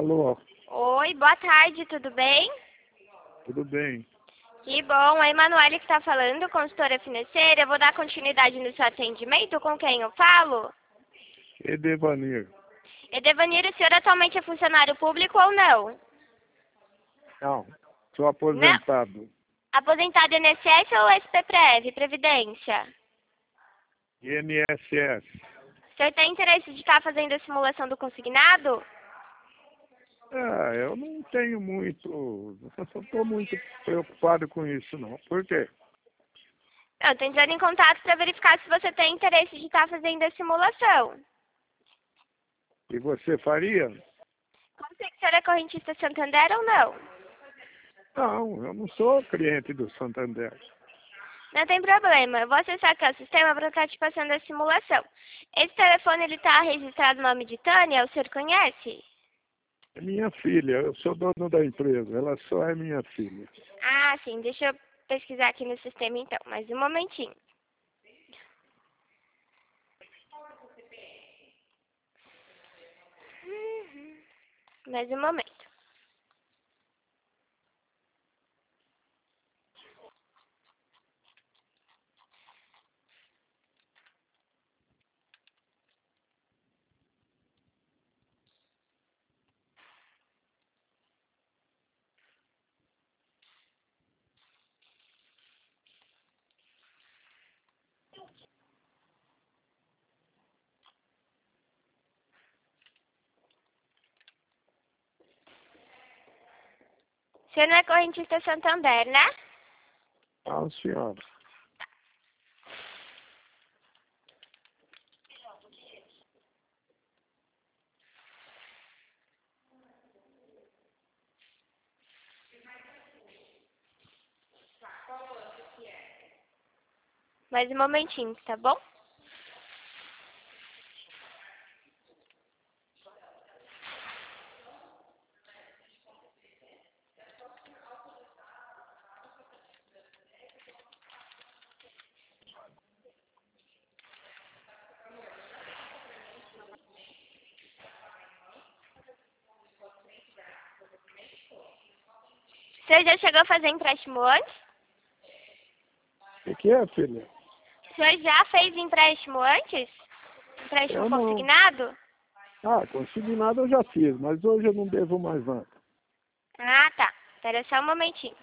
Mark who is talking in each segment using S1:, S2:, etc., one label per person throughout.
S1: Alô,
S2: Oi, boa tarde, tudo bem?
S1: tudo bem?
S2: Que bom, a Emanuele que está falando, consultora financeira. Eu vou dar continuidade no seu atendimento. Com quem eu falo?
S1: Edevanir.
S2: Edevanir, o senhor atualmente é funcionário público ou não?
S1: Não, sou
S2: Não.
S1: aposentado.
S2: Aposentado INSS ou SPPREV, Previdência?
S1: INSS.
S2: O senhor tem interesse de estar fazendo a simulação do consignado?
S1: Eu não tenho muito, não estou muito preocupado com isso não. Por quê?
S2: Eu estou entrando em contato para verificar se você tem interesse de estar fazendo a simulação.
S1: E você faria?
S2: Como sei que o senhor é correntista Santander ou não?
S1: Não, eu não sou cliente do Santander.
S2: Não tem problema, eu vou acessar aqui o sistema para estar te passando a simulação. Esse telefone ele está registrado no nome de Tânia, o senhor conhece?
S1: É minha filha, eu sou dono da empresa, ela só é minha filha.
S2: Ah, sim, deixa eu pesquisar aqui no sistema então, mais um momentinho. Mais um momento. Você não é correntista Santander, né?
S1: Não, senhora.
S2: Mais um momentinho, tá bom? Você já chegou a fazer empréstimo antes?
S1: O que é, filha?
S2: O senhor já fez empréstimo antes? Empréstimo
S1: Eu não.
S2: consignado?
S1: Consignado eu já fiz, mas hoje eu não devo mais nada.
S2: Ah, tá. Espera só um momentinho.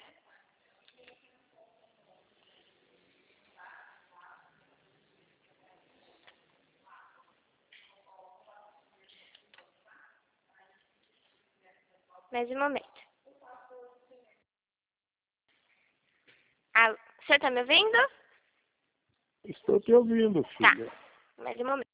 S2: Mais um momento. Ah, o senhor tá me ouvindo?
S1: Estou te ouvindo,
S2: Tá.
S1: filha.
S2: Mais um momento.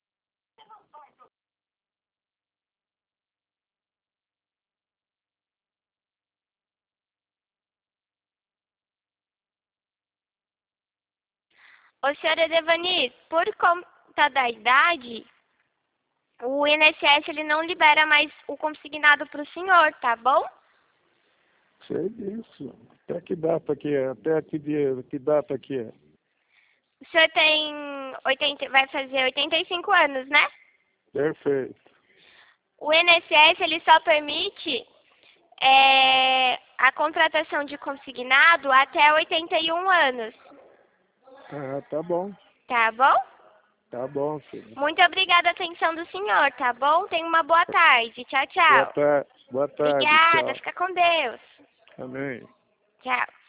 S2: Ô, senhora Devani, por conta da idade, o INSS ele não libera mais o consignado para o senhor, tá bom?
S1: Sei disso. Até que data que é? Até que dia, que data que é?
S2: O senhor tem 80, vai fazer 85 anos, né?
S1: Perfeito.
S2: O INSS ele só permite a contratação de consignado até 81 anos,
S1: Ah, tá bom.
S2: tá bom?
S1: Tá bom, filho.
S2: Muito obrigada a atenção do senhor, tá bom? Tenha uma boa tarde. Tchau,
S1: Boa
S2: tchau.
S1: tarde. Boa tarde.
S2: Obrigada,
S1: Tchau.
S2: fica com Deus.
S1: Amém.
S2: Tchau.